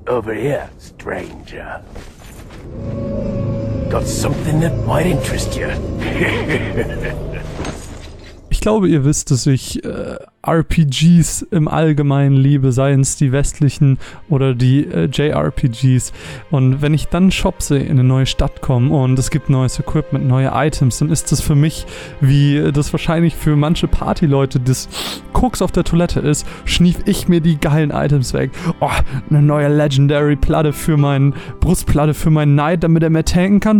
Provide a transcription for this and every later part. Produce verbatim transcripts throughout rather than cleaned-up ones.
Over here, stranger. Got something that might interest you. Ich glaube, ihr wisst, dass ich äh, R P Gs im Allgemeinen liebe, seien es die westlichen oder die äh, J R P Gs. Und wenn ich dann Shops sehe, in eine neue Stadt komme und es gibt neues Equipment, neue Items, dann ist das für mich, wie das wahrscheinlich für manche Partyleute das Koks auf der Toilette ist, schnief ich mir die geilen Items weg. Oh, eine neue Legendary-Platte für meinen, Brustplatte für meinen Knight, damit er mehr tanken kann.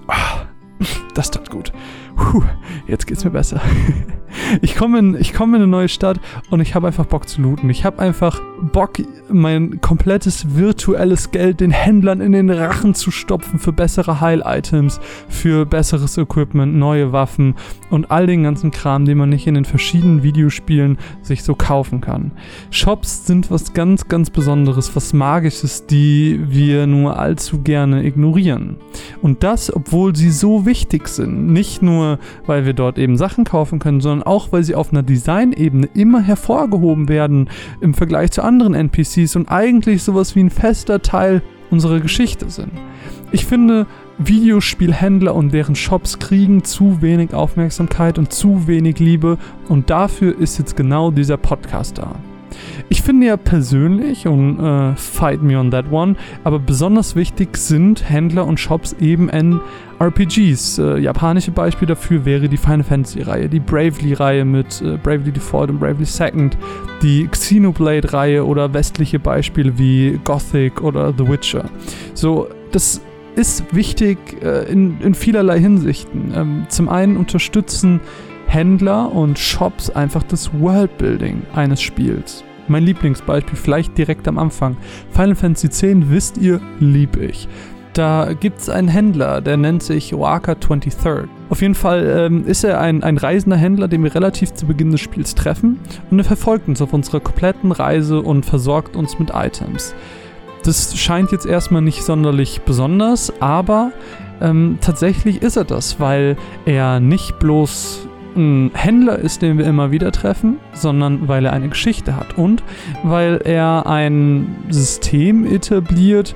Oh, das tat gut. Puh, jetzt geht's mir besser. Ich komme in, ich komme in eine neue Stadt und ich habe einfach Bock zu looten. Ich habe einfach Bock, mein komplettes virtuelles Geld den Händlern in den Rachen zu stopfen für bessere Heil-Items, für besseres Equipment, neue Waffen und all den ganzen Kram, den man nicht in den verschiedenen Videospielen sich so kaufen kann. Shops sind was ganz, ganz Besonderes, was Magisches, die wir nur allzu gerne ignorieren. Und das, obwohl sie so wichtig sind. Nicht nur, weil wir dort eben Sachen kaufen können, sondern auch, weil sie auf einer Designebene immer hervorgehoben werden im Vergleich zu anderen N P Cs und eigentlich sowas wie ein fester Teil unserer Geschichte sind. Ich finde, Videospielhändler und deren Shops kriegen zu wenig Aufmerksamkeit und zu wenig Liebe und dafür ist jetzt genau dieser Podcast da. Ich finde ja persönlich, und äh, fight me on that one, aber besonders wichtig sind Händler und Shops eben in R P Gs. Äh, japanische Beispiel dafür wäre die Final Fantasy Reihe, die Bravely-Reihe mit äh, Bravely Default und Bravely Second, die Xenoblade-Reihe oder westliche Beispiele wie Gothic oder The Witcher. So, das ist wichtig äh, in, in vielerlei Hinsichten. Ähm, zum einen unterstützen Händler und Shops einfach das Worldbuilding eines Spiels. Mein Lieblingsbeispiel, vielleicht direkt am Anfang. Final Fantasy X, wisst ihr, lieb ich. Da gibt es einen Händler, der nennt sich Oaka twenty-third. Auf jeden Fall ähm, ist er ein, ein reisender Händler, den wir relativ zu Beginn des Spiels treffen. Und er verfolgt uns auf unserer kompletten Reise und versorgt uns mit Items. Das scheint jetzt erstmal nicht sonderlich besonders, aber ähm, tatsächlich ist er das, weil er nicht bloß ein Händler ist, den wir immer wieder treffen, sondern weil er eine Geschichte hat und weil er ein System etabliert,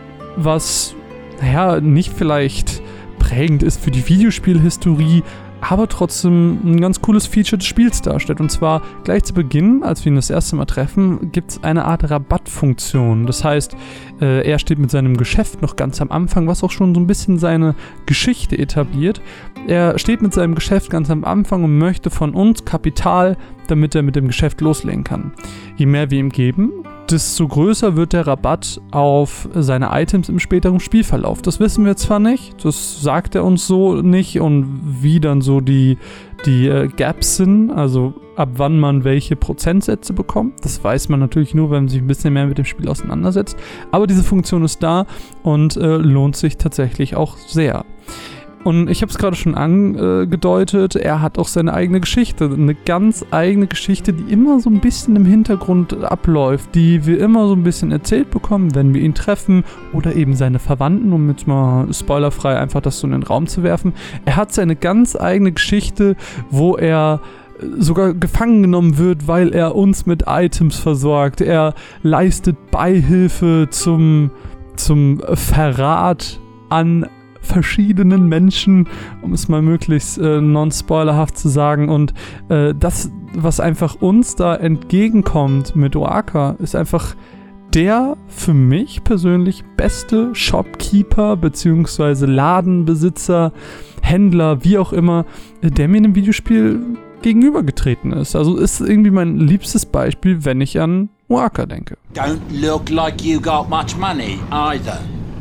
was, naja, nicht vielleicht prägend ist für die Videospielhistorie, aber trotzdem ein ganz cooles Feature des Spiels darstellt. Und zwar gleich zu Beginn, als wir ihn das erste Mal treffen, gibt es eine Art Rabattfunktion. Das heißt, äh, er steht mit seinem Geschäft noch ganz am Anfang, was auch schon so ein bisschen seine Geschichte etabliert. Er steht mit seinem Geschäft ganz am Anfang und möchte von uns Kapital, damit er mit dem Geschäft loslegen kann. Je mehr wir ihm geben, desto größer wird der Rabatt auf seine Items im späteren Spielverlauf. Das wissen wir zwar nicht, das sagt er uns so nicht und wie dann so die, die äh, Gaps sind, also ab wann man welche Prozentsätze bekommt. Das weiß man natürlich nur, wenn man sich ein bisschen mehr mit dem Spiel auseinandersetzt. Aber diese Funktion ist da und äh, lohnt sich tatsächlich auch sehr. Und ich habe es gerade schon angedeutet, er hat auch seine eigene Geschichte, eine ganz eigene Geschichte, die immer so ein bisschen im Hintergrund abläuft, die wir immer so ein bisschen erzählt bekommen, wenn wir ihn treffen oder eben seine Verwandten, um jetzt mal spoilerfrei einfach das so in den Raum zu werfen. Er hat seine ganz eigene Geschichte, wo er sogar gefangen genommen wird, weil er uns mit Items versorgt. Er leistet Beihilfe zum, zum Verrat an verschiedenen Menschen, um es mal möglichst äh, non-spoilerhaft zu sagen. Und äh, das, was einfach uns da entgegenkommt mit Oaka, ist einfach der für mich persönlich beste Shopkeeper bzw. Ladenbesitzer, Händler, wie auch immer, der mir in einem Videospiel gegenübergetreten ist. Also ist irgendwie mein liebstes Beispiel, wenn ich an Oaka denke. Don't look like you got much money either.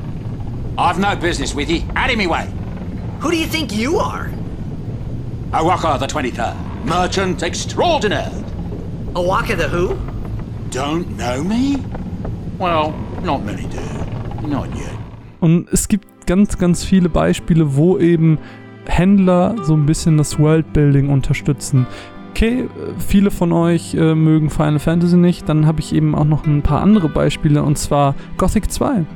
I've no business with you. Out of me way. Who do you think you are? Oaka the twenty-third, merchant extraordinaire. Oaka the who? Don't know me? Well, not many do. Not yet. Und es gibt ganz, ganz viele Beispiele, wo eben Händler so ein bisschen das Worldbuilding unterstützen. Okay, viele von euch äh, mögen Final Fantasy nicht, dann habe ich eben auch noch ein paar andere Beispiele, und zwar Gothic zwei.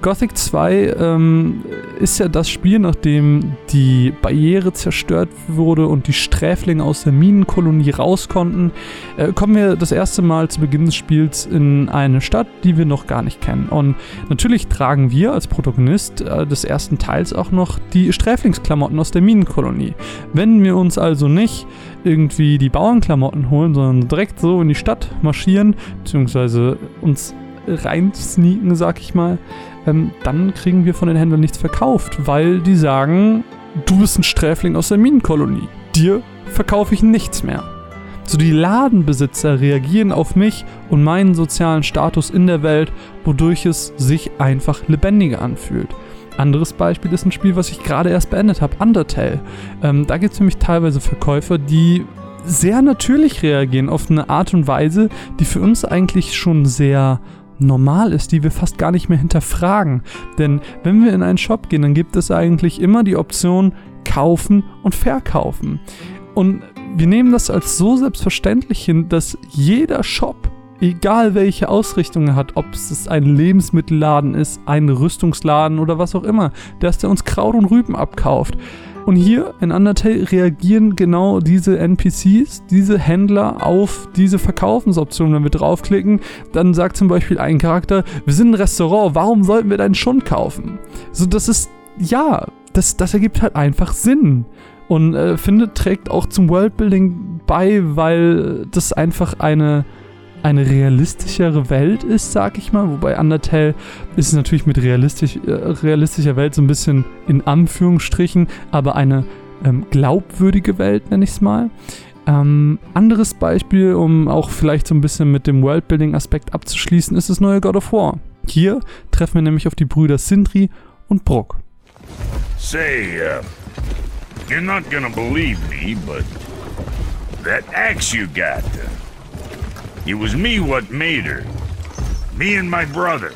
Gothic zwei ähm, ist ja das Spiel, nachdem die Barriere zerstört wurde und die Sträflinge aus der Minenkolonie raus konnten, äh, kommen wir das erste Mal zu Beginn des Spiels in eine Stadt, die wir noch gar nicht kennen. Und natürlich tragen wir als Protagonist äh, des ersten Teils auch noch die Sträflingsklamotten aus der Minenkolonie. Wenn wir uns also nicht irgendwie die Bauernklamotten holen, sondern direkt so in die Stadt marschieren, beziehungsweise uns rein sneaken, sag ich mal, ähm, dann kriegen wir von den Händlern nichts verkauft, weil die sagen, du bist ein Sträfling aus der Minenkolonie, dir verkaufe ich nichts mehr. So, die Ladenbesitzer reagieren auf mich und meinen sozialen Status in der Welt, wodurch es sich einfach lebendiger anfühlt. Anderes Beispiel ist ein Spiel, was ich gerade erst beendet habe, Undertale. Ähm, da gibt es nämlich teilweise Verkäufer, die sehr natürlich reagieren auf eine Art und Weise, die für uns eigentlich schon sehr normal ist, die wir fast gar nicht mehr hinterfragen. Denn wenn wir in einen Shop gehen, dann gibt es eigentlich immer die Option kaufen und verkaufen. Und wir nehmen das als so selbstverständlich hin, dass jeder Shop, egal welche Ausrichtung er hat, ob es ein Lebensmittelladen ist, ein Rüstungsladen oder was auch immer, dass der uns Kraut und Rüben abkauft. Und hier in Undertale reagieren genau diese N P Cs, diese Händler auf diese Verkaufensoption. Wenn wir draufklicken, dann sagt zum Beispiel ein Charakter, wir sind ein Restaurant, warum sollten wir deinen Schund kaufen? So, das ist, ja, das, das ergibt halt einfach Sinn. Und äh, finde, trägt auch zum Worldbuilding bei, weil das einfach eine eine realistischere Welt ist, sag ich mal, wobei Undertale ist natürlich mit realistisch, äh, realistischer Welt so ein bisschen in Anführungsstrichen, aber eine ähm, glaubwürdige Welt, nenne ich es mal. Ähm, anderes Beispiel, um auch vielleicht so ein bisschen mit dem Worldbuilding-Aspekt abzuschließen, ist das neue God of War. Hier treffen wir nämlich auf die Brüder Sindri und Brok. Say, uh, you're not gonna believe me, but that axe you got, uh, it was me what made her. Me and my brother.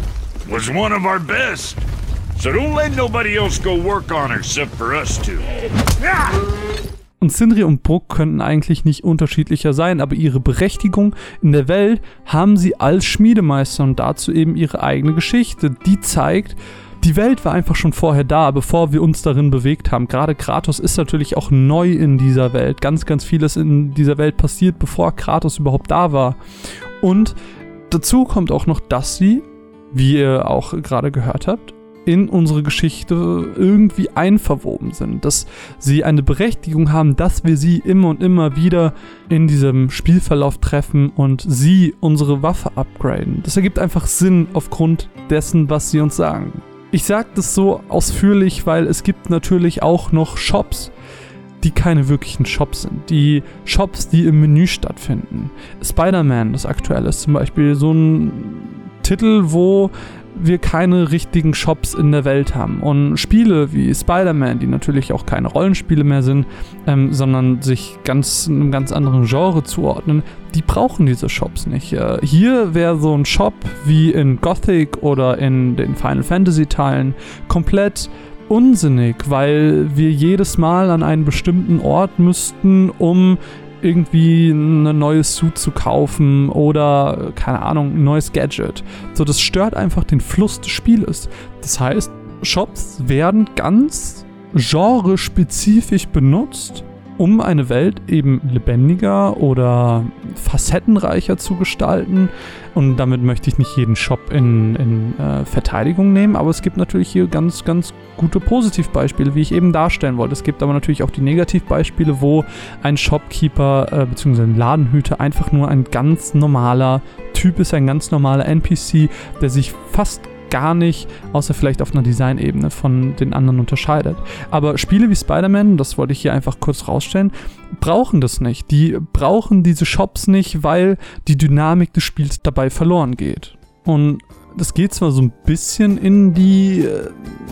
Was one of our best. So don't let nobody else go work on her except for us two. Ah! Und Sindri und Brok könnten eigentlich nicht unterschiedlicher sein, aber ihre Berechtigung in der Welt haben sie als Schmiedemeister und dazu eben ihre eigene Geschichte, die zeigt, die Welt war einfach schon vorher da, bevor wir uns darin bewegt haben. Gerade Kratos ist natürlich auch neu in dieser Welt. Ganz, ganz vieles in dieser Welt passiert, bevor Kratos überhaupt da war. Und dazu kommt auch noch, dass sie, wie ihr auch gerade gehört habt, in unsere Geschichte irgendwie einverwoben sind. Dass sie eine Berechtigung haben, dass wir sie immer und immer wieder in diesem Spielverlauf treffen und sie unsere Waffe upgraden. Das ergibt einfach Sinn aufgrund dessen, was sie uns sagen. Ich sage das so ausführlich, weil es gibt natürlich auch noch Shops, die keine wirklichen Shops sind. Die Shops, die im Menü stattfinden. Spider-Man, das aktuelle, ist zum Beispiel so ein Titel, wo wir keine richtigen Shops in der Welt haben. Und Spiele wie Spider-Man, die natürlich auch keine Rollenspiele mehr sind, ähm, sondern sich ganz einem ganz anderen Genre zuordnen, die brauchen diese Shops nicht. Äh, hier wäre so ein Shop wie in Gothic oder in den Final Fantasy Teilen komplett unsinnig, weil wir jedes Mal an einen bestimmten Ort müssten, um irgendwie ein neues Suit zu kaufen oder, keine Ahnung, ein neues Gadget. So, das stört einfach den Fluss des Spieles. Das heißt, Shops werden ganz genrespezifisch benutzt, um eine Welt eben lebendiger oder facettenreicher zu gestalten. Und damit möchte ich nicht jeden Shop in, in äh, Verteidigung nehmen, aber es gibt natürlich hier ganz, ganz gute Positivbeispiele, wie ich eben darstellen wollte. Es gibt aber natürlich auch die Negativbeispiele, wo ein Shopkeeper äh, bzw. ein Ladenhüter einfach nur ein ganz normaler Typ ist, ein ganz normaler N P C, der sich fast gar nicht, außer vielleicht auf einer Designebene, von den anderen unterscheidet. Aber Spiele wie Spider-Man, das wollte ich hier einfach kurz rausstellen, brauchen das nicht. Die brauchen diese Shops nicht, weil die Dynamik des Spiels dabei verloren geht. Und das geht zwar so ein bisschen in die äh,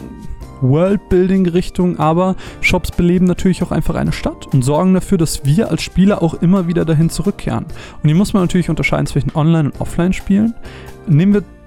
Worldbuilding-Richtung, aber Shops beleben natürlich auch einfach eine Stadt und sorgen dafür, dass wir als Spieler auch immer wieder dahin zurückkehren. Und hier muss man natürlich unterscheiden zwischen Online- und Offline-Spielen. Nehmen wir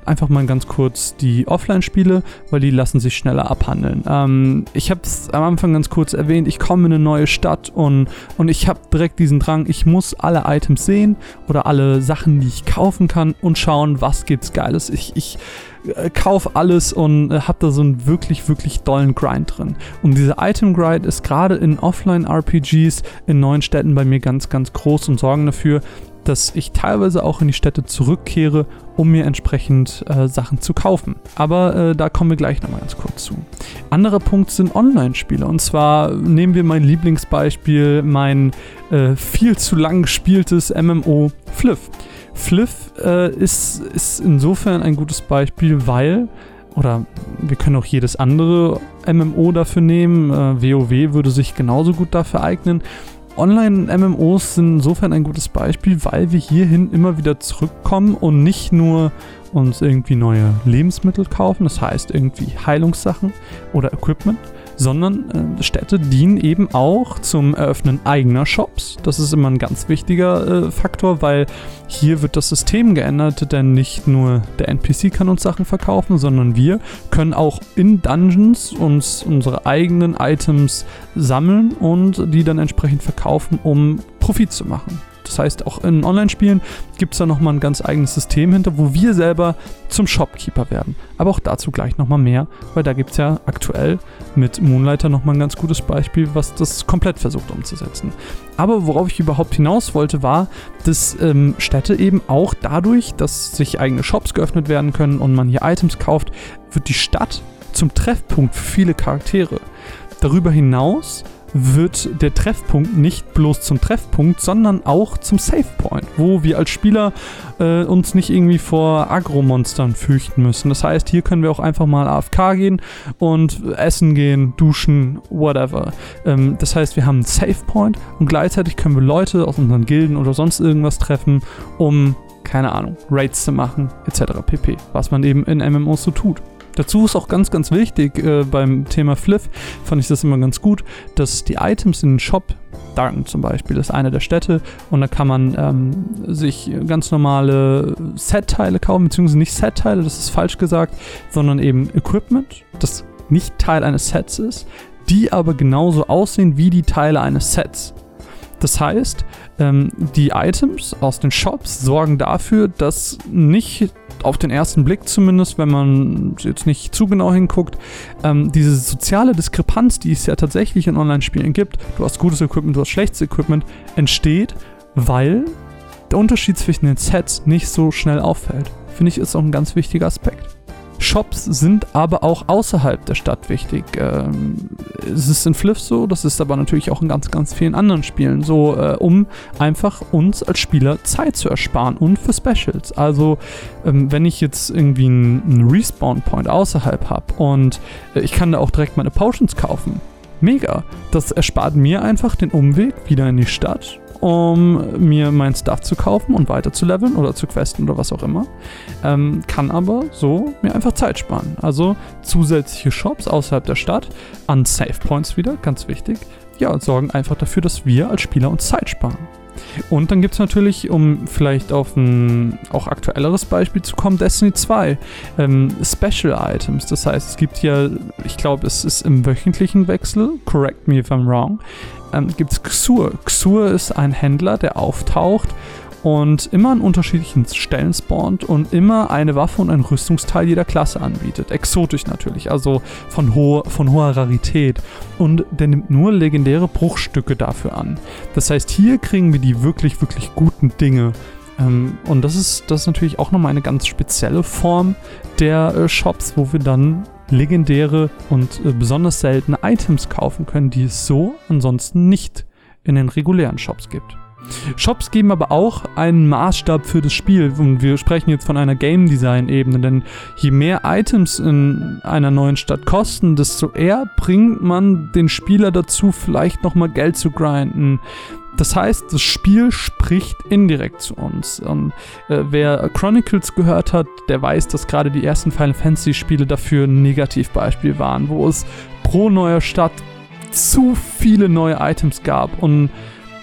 einfach mal ganz kurz die Offline-Spiele, weil die lassen sich schneller abhandeln. Ähm, ich habe es am Anfang ganz kurz erwähnt, ich komme in eine neue Stadt und, und ich habe direkt diesen Drang, ich muss alle Items sehen oder alle Sachen, die ich kaufen kann und schauen, was gibt's Geiles. Ich, ich äh, kaufe alles und äh, habe da so einen wirklich, wirklich dollen Grind drin. Und dieser Item-Grind ist gerade in Offline-R P Gs in neuen Städten bei mir ganz, ganz groß und sorgen dafür, dass ich teilweise auch in die Städte zurückkehre, um mir entsprechend äh, Sachen zu kaufen. Aber äh, da kommen wir gleich nochmal ganz kurz zu. Anderer Punkt sind Online-Spiele. Und zwar nehmen wir mein Lieblingsbeispiel, mein äh, viel zu lang gespieltes M M O Fliff. Fliff äh, ist, ist insofern ein gutes Beispiel, weil, oder wir können auch jedes andere M M O dafür nehmen, äh, WoW würde sich genauso gut dafür eignen. Online-M M Os sind insofern ein gutes Beispiel, weil wir hierhin immer wieder zurückkommen und nicht nur uns irgendwie neue Lebensmittel kaufen, das heißt irgendwie Heilungssachen oder Equipment, sondern äh, Städte dienen eben auch zum Eröffnen eigener Shops. Das ist immer ein ganz wichtiger äh, Faktor, weil hier wird das System geändert, denn nicht nur der N P C kann uns Sachen verkaufen, sondern wir können auch in Dungeons uns unsere eigenen Items sammeln und die dann entsprechend verkaufen, um Profit zu machen. Das heißt, auch in Online-Spielen gibt es da nochmal ein ganz eigenes System hinter, wo wir selber zum Shopkeeper werden. Aber auch dazu gleich nochmal mehr, weil da gibt es ja aktuell mit Moonlighter nochmal ein ganz gutes Beispiel, was das komplett versucht umzusetzen. Aber worauf ich überhaupt hinaus wollte, war, dass ähm, Städte eben auch dadurch, dass sich eigene Shops geöffnet werden können und man hier Items kauft, wird die Stadt zum Treffpunkt für viele Charaktere. Darüber hinaus wird der Treffpunkt nicht bloß zum Treffpunkt, sondern auch zum Savepoint, wo wir als Spieler äh, uns nicht irgendwie vor Agro-Monstern fürchten müssen. Das heißt, hier können wir auch einfach mal A F K gehen und essen gehen, duschen, whatever. Ähm, das heißt, wir haben einen Savepoint und gleichzeitig können wir Leute aus unseren Gilden oder sonst irgendwas treffen, um, keine Ahnung, Raids zu machen, et cetera pp. Was man eben in M M Os so tut. Dazu ist auch ganz, ganz wichtig, äh, beim Thema Fliff fand ich das immer ganz gut, dass die Items in den Shop, Darken zum Beispiel, ist eine der Städte und da kann man ähm, sich ganz normale Set-Teile kaufen, beziehungsweise nicht Set-Teile, das ist falsch gesagt, sondern eben Equipment, das nicht Teil eines Sets ist, die aber genauso aussehen wie die Teile eines Sets. Das heißt, ähm, die Items aus den Shops sorgen dafür, dass nicht auf den ersten Blick zumindest, wenn man jetzt nicht zu genau hinguckt, ähm, diese soziale Diskrepanz, die es ja tatsächlich in Online-Spielen gibt, du hast gutes Equipment, du hast schlechtes Equipment, entsteht, weil der Unterschied zwischen den Sets nicht so schnell auffällt. Finde ich, ist auch ein ganz wichtiger Aspekt. Shops sind aber auch außerhalb der Stadt wichtig. Ähm, es ist in Fliff so, das ist aber natürlich auch in ganz, ganz vielen anderen Spielen so, äh, um einfach uns als Spieler Zeit zu ersparen und für Specials. Also, ähm, wenn ich jetzt irgendwie einen, einen Respawn-Point außerhalb habe und äh, ich kann da auch direkt meine Potions kaufen, mega. Das erspart mir einfach den Umweg wieder in die Stadt, um mir mein Stuff zu kaufen und weiter zu leveln oder zu questen oder was auch immer. Ähm, kann aber so mir einfach Zeit sparen. Also zusätzliche Shops außerhalb der Stadt, an Save Points wieder, ganz wichtig, ja, sorgen einfach dafür, dass wir als Spieler uns Zeit sparen. Und dann gibt es natürlich, um vielleicht auf ein auch aktuelleres Beispiel zu kommen, Destiny zwei, ähm, Special Items. Das heißt, es gibt ja, ich glaube, es ist im wöchentlichen Wechsel, correct me if I'm wrong, ähm, gibt es Xur. Xur ist ein Händler, der auftaucht und immer an unterschiedlichen Stellen spawnt und immer eine Waffe und ein Rüstungsteil jeder Klasse anbietet. Exotisch natürlich, also von, ho- von hoher Rarität. Und der nimmt nur legendäre Bruchstücke dafür an. Das heißt, hier kriegen wir die wirklich, wirklich guten Dinge. Ähm, und das ist, das ist natürlich auch nochmal eine ganz spezielle Form der äh, Shops, wo wir dann legendäre und äh, besonders seltene Items kaufen können, die es so ansonsten nicht in den regulären Shops gibt. Shops geben aber auch einen Maßstab für das Spiel und wir sprechen jetzt von einer Game Design Ebene, denn je mehr Items in einer neuen Stadt kosten, desto eher bringt man den Spieler dazu, vielleicht nochmal Geld zu grinden. Das heißt, das Spiel spricht indirekt zu uns. Und, äh, wer Chronicles gehört hat, der weiß, dass gerade die ersten Final Fantasy Spiele dafür ein Negativbeispiel waren, wo es pro neuer Stadt zu viele neue Items gab und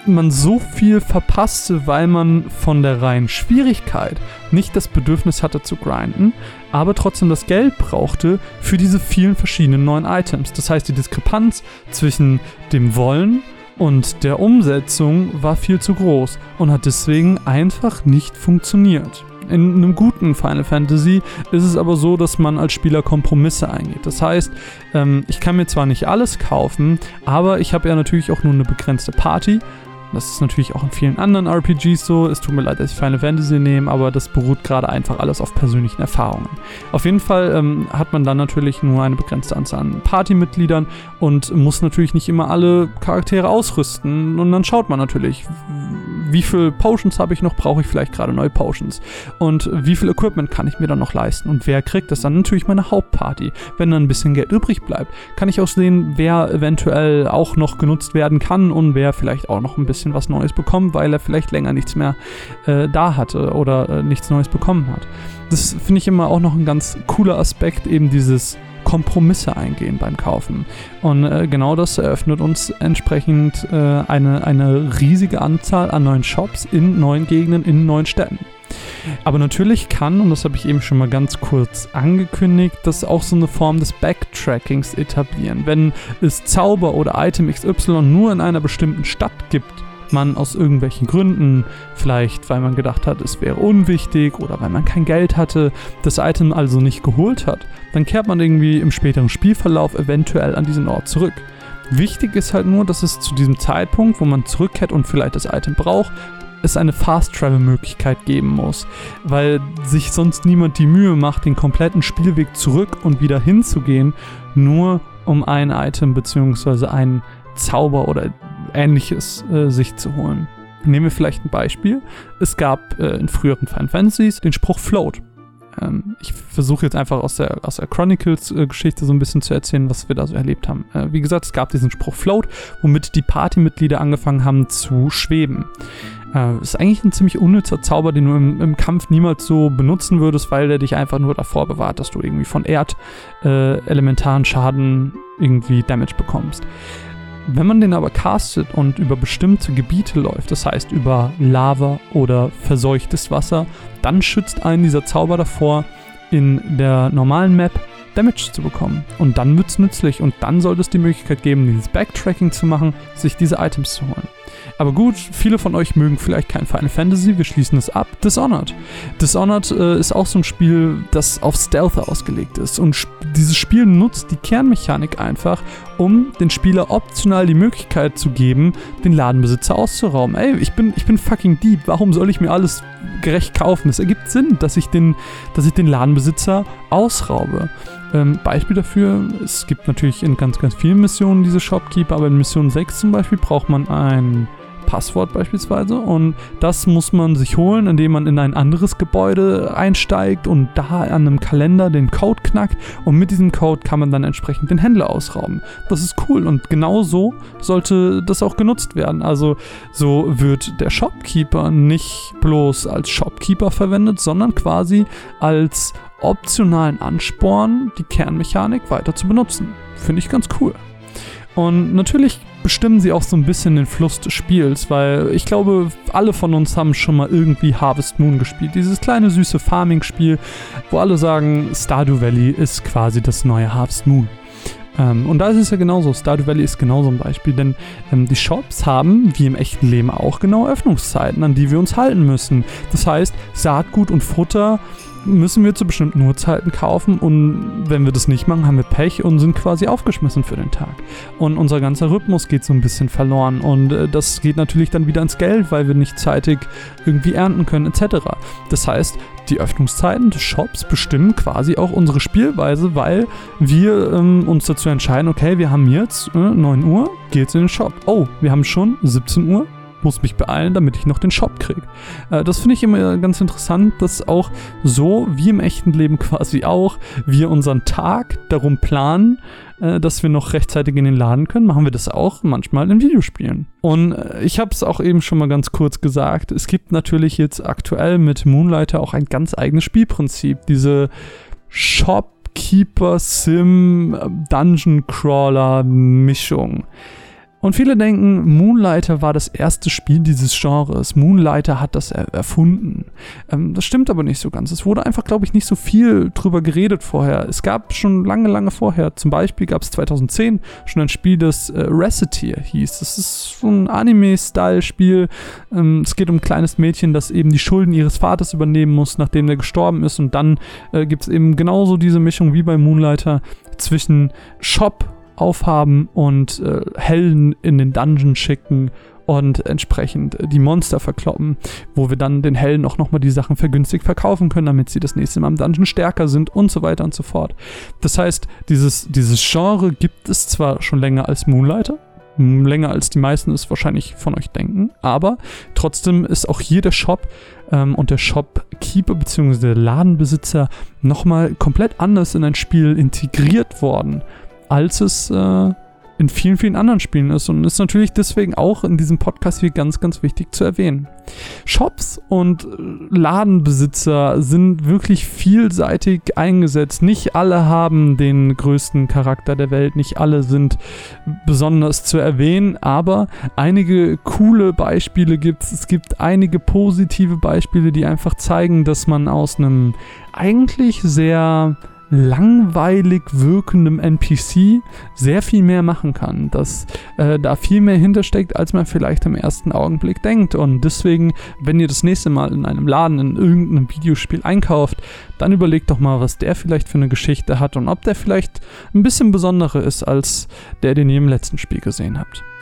man so viel verpasste, weil man von der reinen Schwierigkeit nicht das Bedürfnis hatte zu grinden, aber trotzdem das Geld brauchte für diese vielen verschiedenen neuen Items. Das heißt, die Diskrepanz zwischen dem Wollen und der Umsetzung war viel zu groß und hat deswegen einfach nicht funktioniert. In einem guten Final Fantasy ist es aber so, dass man als Spieler Kompromisse eingeht. Das heißt, ähm, ich kann mir zwar nicht alles kaufen, aber ich habe ja natürlich auch nur eine begrenzte Party. Das ist natürlich auch in vielen anderen R P Gs so. Es tut mir leid, dass ich Final Fantasy nehme, aber das beruht gerade einfach alles auf persönlichen Erfahrungen. Auf jeden Fall ähm, hat man dann natürlich nur eine begrenzte Anzahl an Partymitgliedern und muss natürlich nicht immer alle Charaktere ausrüsten. Und dann schaut man natürlich, wie viel Potions habe ich noch, brauche ich vielleicht gerade neue Potions und wie viel Equipment kann ich mir dann noch leisten und wer kriegt das dann? Natürlich meine Hauptparty. Wenn dann ein bisschen Geld übrig bleibt, kann ich auch sehen, wer eventuell auch noch genutzt werden kann und wer vielleicht auch noch ein bisschen was Neues bekommt, weil er vielleicht länger nichts mehr äh, da hatte oder äh, nichts Neues bekommen hat. Das finde ich immer auch noch ein ganz cooler Aspekt, eben dieses Kompromisse eingehen beim Kaufen. Und äh, genau das eröffnet uns entsprechend äh, eine, eine riesige Anzahl an neuen Shops in neuen Gegenden, in neuen Städten. Aber natürlich kann, und das habe ich eben schon mal ganz kurz angekündigt, das auch so eine Form des Backtrackings etablieren. Wenn es Zauber oder Item X Y nur in einer bestimmten Stadt gibt, man aus irgendwelchen Gründen, vielleicht weil man gedacht hat, es wäre unwichtig oder weil man kein Geld hatte, das Item also nicht geholt hat, dann kehrt man irgendwie im späteren Spielverlauf eventuell an diesen Ort zurück. Wichtig ist halt nur, dass es zu diesem Zeitpunkt, wo man zurückkehrt und vielleicht das Item braucht, es eine Fast-Travel-Möglichkeit geben muss, weil sich sonst niemand die Mühe macht, den kompletten Spielweg zurück und wieder hinzugehen, nur um ein Item bzw. einen Zauber oder Ähnliches äh, sich zu holen. Nehmen wir vielleicht ein Beispiel. Es gab äh, in früheren Final Fantasies den Spruch Float. Ähm, ich versuche jetzt einfach aus der, aus der Chronicles-Geschichte äh, so ein bisschen zu erzählen, was wir da so erlebt haben. Äh, wie gesagt, es gab diesen Spruch Float, womit die Partymitglieder angefangen haben zu schweben. Äh, ist eigentlich ein ziemlich unnützer Zauber, den du im, im Kampf niemals so benutzen würdest, weil der dich einfach nur davor bewahrt, dass du irgendwie von Erd-elementaren äh, Schaden irgendwie Damage bekommst. Wenn man den aber castet und über bestimmte Gebiete läuft, das heißt über Lava oder verseuchtes Wasser, dann schützt einen dieser Zauber davor, in der normalen Map Damage zu bekommen. Und dann wird es nützlich und dann sollte es die Möglichkeit geben, dieses Backtracking zu machen, sich diese Items zu holen. Aber gut, viele von euch mögen vielleicht kein Final Fantasy, wir schließen es ab. Dishonored. Dishonored äh, ist auch so ein Spiel, das auf Stealth ausgelegt ist. Und sp- dieses Spiel nutzt die Kernmechanik einfach, um den Spieler optional die Möglichkeit zu geben, den Ladenbesitzer auszurauben. Ey, ich bin, ich bin fucking Dieb, warum soll ich mir alles gerecht kaufen? Es ergibt Sinn, dass ich den, dass ich den Ladenbesitzer ausraube. Ähm, Beispiel dafür, es gibt natürlich in ganz, ganz vielen Missionen diese Shopkeeper, aber in Mission sechs zum Beispiel braucht man ein Passwort beispielsweise und das muss man sich holen, indem man in ein anderes Gebäude einsteigt und da an einem Kalender den Code knackt und mit diesem Code kann man dann entsprechend den Händler ausrauben. Das ist cool und genau so sollte das auch genutzt werden. Also so wird der Shopkeeper nicht bloß als Shopkeeper verwendet, sondern quasi als optionalen Ansporn, die Kernmechanik weiter zu benutzen. Finde ich ganz cool. Und natürlich bestimmen sie auch so ein bisschen den Fluss des Spiels, weil ich glaube, alle von uns haben schon mal irgendwie Harvest Moon gespielt. Dieses kleine süße Farming-Spiel, wo alle sagen, Stardew Valley ist quasi das neue Harvest Moon. Ähm, und da ist es ja genauso. Stardew Valley ist genauso ein Beispiel, denn ähm, die Shops haben, wie im echten Leben auch, genaue Öffnungszeiten, an die wir uns halten müssen. Das heißt, Saatgut und Futter müssen wir zu bestimmten Uhrzeiten kaufen und wenn wir das nicht machen, haben wir Pech und sind quasi aufgeschmissen für den Tag. Und unser ganzer Rhythmus geht so ein bisschen verloren und äh, das geht natürlich dann wieder ins Geld, weil wir nicht zeitig irgendwie ernten können et cetera. Das heißt, die Öffnungszeiten des Shops bestimmen quasi auch unsere Spielweise, weil wir ähm, uns dazu entscheiden, okay, wir haben jetzt äh, neun Uhr, geht's in den Shop. Oh, wir haben schon siebzehn Uhr. Muss mich beeilen, damit ich noch den Shop kriege. Äh, das finde ich immer ganz interessant, dass auch so wie im echten Leben quasi auch wir unseren Tag darum planen, äh, dass wir noch rechtzeitig in den Laden können, machen wir das auch manchmal in Videospielen. Und äh, ich habe es auch eben schon mal ganz kurz gesagt, es gibt natürlich jetzt aktuell mit Moonlighter auch ein ganz eigenes Spielprinzip, diese Shopkeeper Sim Dungeon Crawler Mischung. Und viele denken, Moonlighter war das erste Spiel dieses Genres. Moonlighter hat das er- erfunden. Ähm, das stimmt aber nicht so ganz. Es wurde einfach, glaube ich, nicht so viel drüber geredet vorher. Es gab schon lange, lange vorher, zum Beispiel gab es zweitausendzehn schon ein Spiel, das äh, Reciteer hieß. Das ist so ein Anime-Style-Spiel. Ähm, es geht um ein kleines Mädchen, das eben die Schulden ihres Vaters übernehmen muss, nachdem der gestorben ist. Und dann äh, gibt es eben genauso diese Mischung wie bei Moonlighter zwischen Shop aufhaben und äh, Helden in den Dungeon schicken und entsprechend die Monster verkloppen, wo wir dann den Helden auch nochmal die Sachen vergünstigt verkaufen können, damit sie das nächste Mal im Dungeon stärker sind und so weiter und so fort. Das heißt, dieses, dieses Genre gibt es zwar schon länger als Moonlighter, länger als die meisten es wahrscheinlich von euch denken, aber trotzdem ist auch hier der Shop ähm, und der Shopkeeper bzw. der Ladenbesitzer nochmal komplett anders in ein Spiel integriert worden, als es äh, in vielen, vielen anderen Spielen ist und ist natürlich deswegen auch in diesem Podcast hier ganz, ganz wichtig zu erwähnen. Shops und Ladenbesitzer sind wirklich vielseitig eingesetzt. Nicht alle haben den größten Charakter der Welt, nicht alle sind besonders zu erwähnen, aber einige coole Beispiele gibt es. Es gibt einige positive Beispiele, die einfach zeigen, dass man aus einem eigentlich sehr langweilig wirkendem N P C sehr viel mehr machen kann, dass äh, da viel mehr hintersteckt, als man vielleicht im ersten Augenblick denkt. Und deswegen, wenn ihr das nächste Mal in einem Laden in irgendeinem Videospiel einkauft, dann überlegt doch mal, was der vielleicht für eine Geschichte hat und ob der vielleicht ein bisschen besonderer ist als der, den ihr im letzten Spiel gesehen habt.